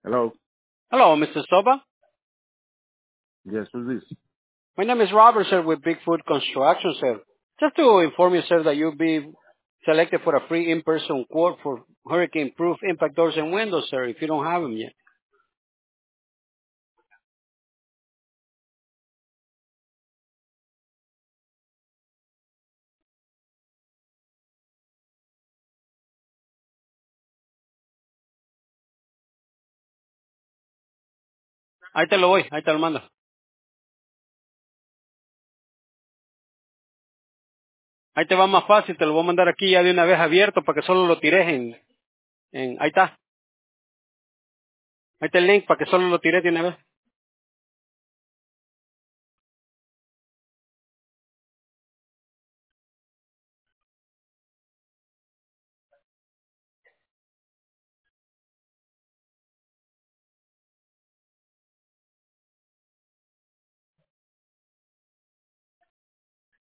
Hello. Hello, Mr. Soba. Yes, who's this? My name is Robert, sir, with Bigfoot Construction, sir. Just to inform you, sir, that you'll be selected for a free in-person quote for hurricane-proof impact doors and windows, sir, if you don't have them yet. Ahí te lo voy, ahí te lo mando. Ahí te va más fácil, te lo voy a mandar aquí ya de una vez abierto para que solo lo tires ahí está. Ahí está el link para que solo lo tires de una vez.